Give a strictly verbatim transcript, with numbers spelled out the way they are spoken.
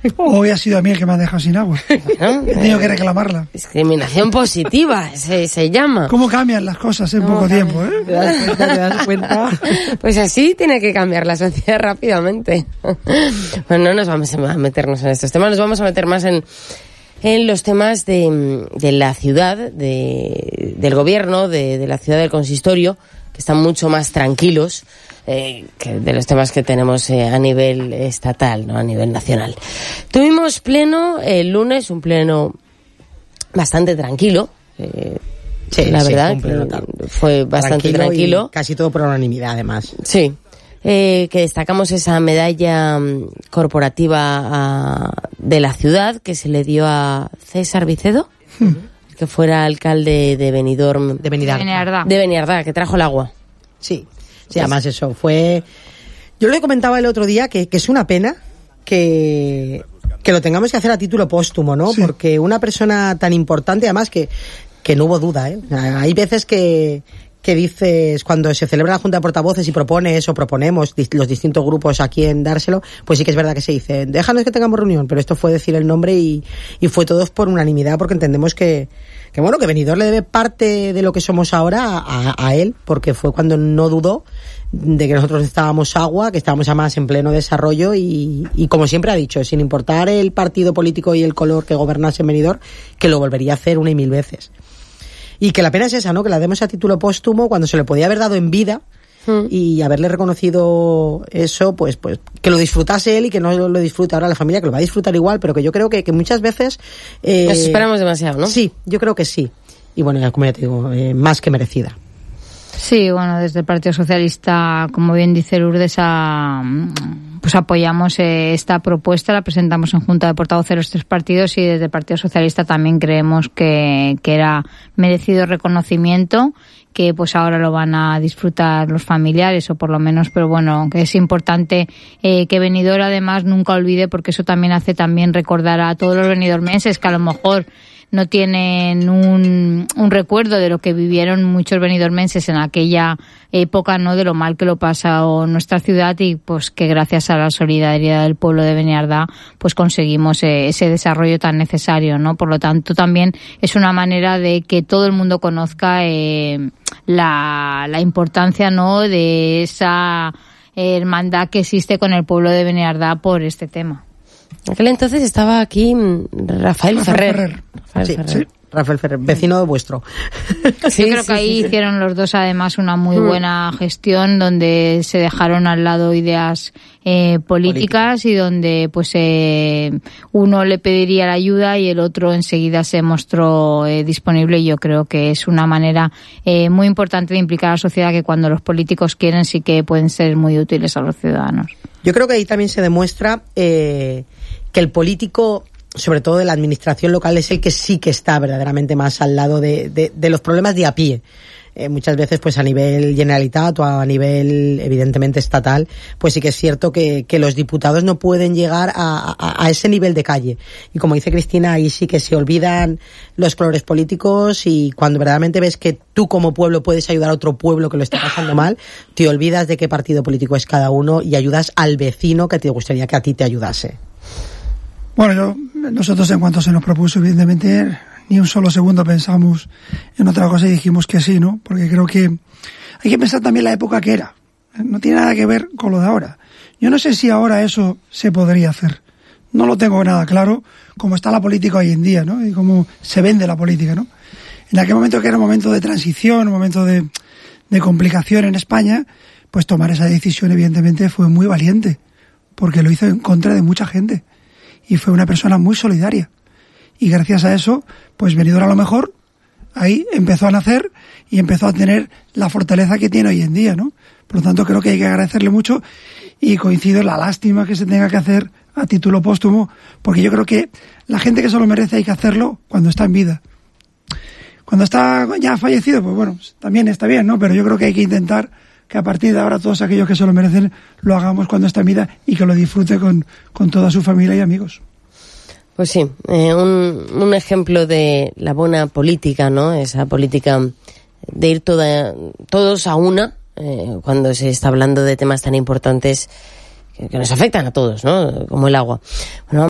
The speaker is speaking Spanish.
Hoy ha sido a mí el que me ha dejado sin agua. Bueno, He tenido eh, que reclamarla. Discriminación positiva, se, se llama. ¿Cómo cambian las cosas en poco cambia? tiempo, eh? ¿Te das cuenta? ¿Te das cuenta? Pues así tiene que cambiar la sociedad rápidamente. Bueno, no nos vamos a meternos en estos temas, nos vamos a meter más en... en los temas de, de la ciudad, de, del gobierno, de, de la ciudad del consistorio, que están mucho más tranquilos eh, que de los temas que tenemos eh, a nivel estatal, no a nivel nacional. Tuvimos pleno el lunes, un pleno bastante tranquilo. Eh, sí, la sí, verdad, fue, un pleno fue bastante tranquilo. tranquilo. Casi todo por unanimidad, además. Sí. Eh, que destacamos esa medalla um, corporativa a, de la ciudad que se le dio a César Vicedo, hmm. que fuera alcalde de Benidorm, de Beniardá, de Beniardá, que trajo el agua. Sí, sí, además eso fue... Yo le comentaba el otro día que, que es una pena que, que lo tengamos que hacer a título póstumo, ¿no? Sí. Porque una persona tan importante, además que, que no hubo duda, ¿eh? Hay veces que... que dices, cuando se celebra la Junta de Portavoces y propones o proponemos los distintos grupos a quién dárselo, pues sí que es verdad que se dice, déjanos que tengamos reunión, pero esto fue decir el nombre y, y fue todos por unanimidad, porque entendemos que, que bueno, que Benidorm le debe parte de lo que somos ahora a, a él, porque fue cuando no dudó de que nosotros estábamos agua, que estábamos además en pleno desarrollo y, y como siempre ha dicho, sin importar el partido político y el color que gobernase en Benidorm, que lo volvería a hacer una y mil veces. Y que la pena es esa, ¿no? Que la demos a título póstumo cuando se le podía haber dado en vida mm. y haberle reconocido eso, pues pues que lo disfrutase él y que no lo disfruta ahora la familia, que lo va a disfrutar igual, pero que yo creo que, que muchas veces... Eh, Nos esperamos demasiado, ¿no? Sí, yo creo que sí. Y bueno, ya como ya te digo, eh, más que merecida. Sí, bueno, desde el Partido Socialista, como bien dice Lourdes, a, pues apoyamos eh, esta propuesta, la presentamos en Junta de Portavoces de los tres partidos y desde el Partido Socialista también creemos que, que era merecido reconocimiento, que pues ahora lo van a disfrutar los familiares o por lo menos, pero bueno, que es importante eh, que Benidorm además nunca olvide, porque eso también hace también recordar a todos los benidormenses que a lo mejor no tienen un, un recuerdo de lo que vivieron muchos benidormenses en aquella época, ¿no? De lo mal que lo pasó nuestra ciudad y pues que gracias a la solidaridad del pueblo de Beniardá pues conseguimos eh, ese desarrollo tan necesario, ¿no? Por lo tanto también es una manera de que todo el mundo conozca eh, la, la importancia, ¿no? De esa hermandad que existe con el pueblo de Beniardá por este tema. En aquel entonces estaba aquí Rafael, Rafael Ferrer. Ferrer. Rafael sí, Ferrer. Sí. Rafael Ferrer, vecino vuestro. Sí, Yo creo sí, que ahí sí, sí. hicieron los dos además una muy buena gestión donde se dejaron al lado ideas eh, políticas Política. y donde pues eh, uno le pediría la ayuda y el otro enseguida se mostró eh, disponible. Y yo creo que es una manera eh, muy importante de implicar a la sociedad, que cuando los políticos quieren sí que pueden ser muy útiles a los ciudadanos. Yo creo que ahí también se demuestra eh, que el político, sobre todo de la administración local, es el que sí que está verdaderamente más al lado de, de, de los problemas de a pie. Eh, muchas veces, pues a nivel Generalitat o a nivel, evidentemente, estatal, pues sí que es cierto que, que los diputados no pueden llegar a, a, a ese nivel de calle. Y como dice Cristina, ahí sí que se olvidan los colores políticos y cuando verdaderamente ves que tú como pueblo puedes ayudar a otro pueblo que lo está pasando mal, te olvidas de qué partido político es cada uno y ayudas al vecino que te gustaría que a ti te ayudase. Bueno, yo, nosotros en cuanto se nos propuso, evidentemente, ni un solo segundo pensamos en otra cosa y dijimos que sí, ¿no? Porque creo que hay que pensar también la época que era. No tiene nada que ver con lo de ahora. Yo no sé si ahora eso se podría hacer. No lo tengo nada claro cómo está la política hoy en día, ¿no? Y cómo se vende la política, ¿no? En aquel momento que era un momento de transición, un momento de, de complicación en España, pues tomar esa decisión evidentemente fue muy valiente, porque lo hizo en contra de mucha gente. Y fue una persona muy solidaria. Y gracias a eso, pues Benidorm a lo mejor ahí empezó a nacer y empezó a tener la fortaleza que tiene hoy en día, ¿no? Por lo tanto, creo que hay que agradecerle mucho y coincido en la lástima que se tenga que hacer a título póstumo, porque yo creo que la gente que se lo merece hay que hacerlo cuando está en vida. Cuando está ya fallecido, pues bueno, también está bien, ¿no? Pero yo creo que hay que intentar que a partir de ahora todos aquellos que se lo merecen lo hagamos cuando está en vida y que lo disfrute con, con toda su familia y amigos. Pues sí, eh, un, un ejemplo de la buena política, ¿no? Esa política de ir toda, todos a una, eh, cuando se está hablando de temas tan importantes que, que nos afectan a todos, ¿no? Como el agua. Bueno,